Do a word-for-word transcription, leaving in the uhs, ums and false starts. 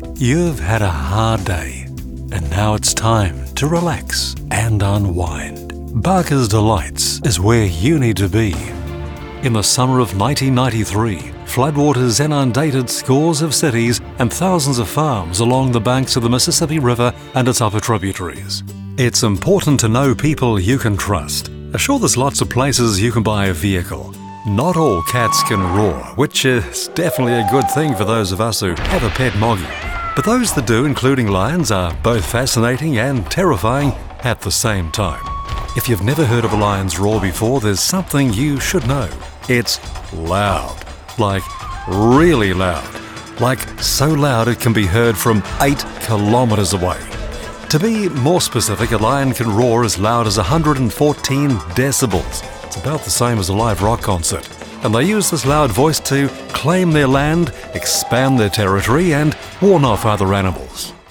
You've had a hard day, and now it's time to relax and unwind. Barker's Delights is where you need to be. In the summer of nineteen ninety-three, floodwaters inundated scores of cities and thousands of farms along the banks of the Mississippi River and its upper tributaries. It's important to know people you can trust. Sure, there's lots of places you can buy a vehicle. Not all cats can roar, which is definitely a good thing for those of us who have a pet moggy. But those that do, including lions, are both fascinating and terrifying at the same time. If you've never heard of a lion's roar before, there's something you should know. It's loud. Like, really loud. Like, so loud it can be heard from eight kilometers away. To be more specific, a lion can roar as loud as one hundred fourteen decibels. It's about the same as a live rock concert. And they use this loud voice to claim their land, expand their territory, and warn off other animals.